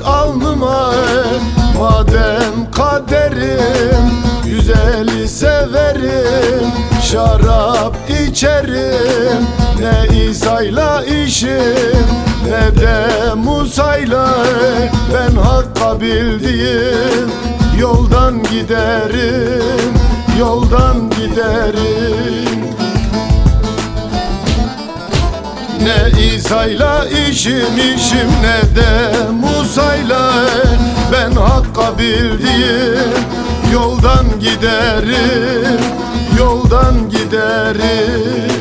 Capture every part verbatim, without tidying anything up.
alnıma. Madem kaderim güzeli severim, şarap içerim. Ne İsa'yla işim ne de Musa'yla, ben Hakk'a bildiğim yoldan giderim, yoldan giderim. Ne İsa'yla işim işim ne de Musa'yla, ben Hakk'a bildiğim yoldan giderim, yoldan giderim.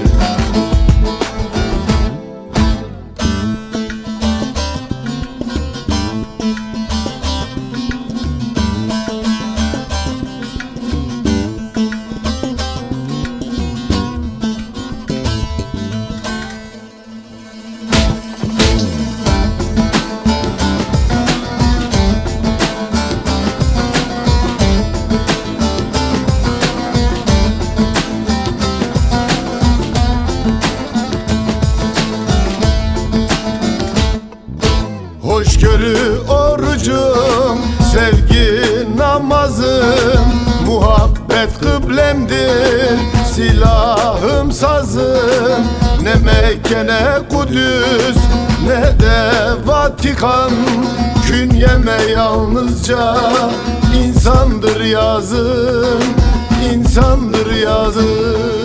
Hoşgörü orucum, sevgi namazım, muhabbet kıblemdir, silahım sazım. Ne Mekke ne Kudüs ne de Vatikan, künyeme yalnızca insandır yazım, insandır yazım.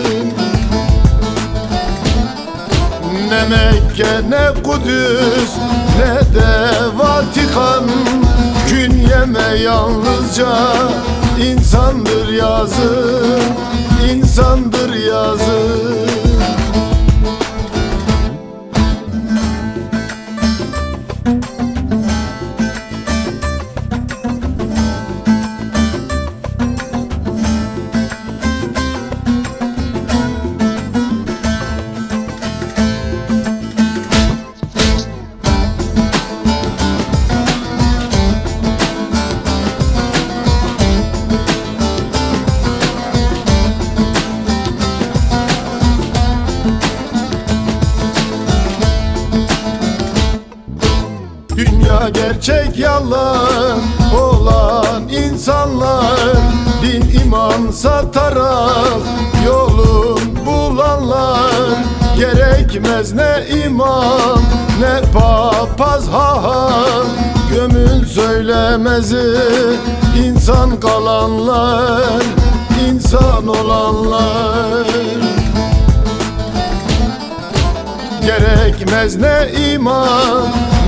Ne Mekke ne Kudüs ne de Vatikan, künyeme yalnızca insandır yazım, insandır yazım. Dünya gerçek yalan olan insanlar, din iman satarak yolun bulanlar. Gerekmez ne imam ne papaz haham, gömün söylemezi insan kalanlar, insan olanlar. Gerekmez ne imam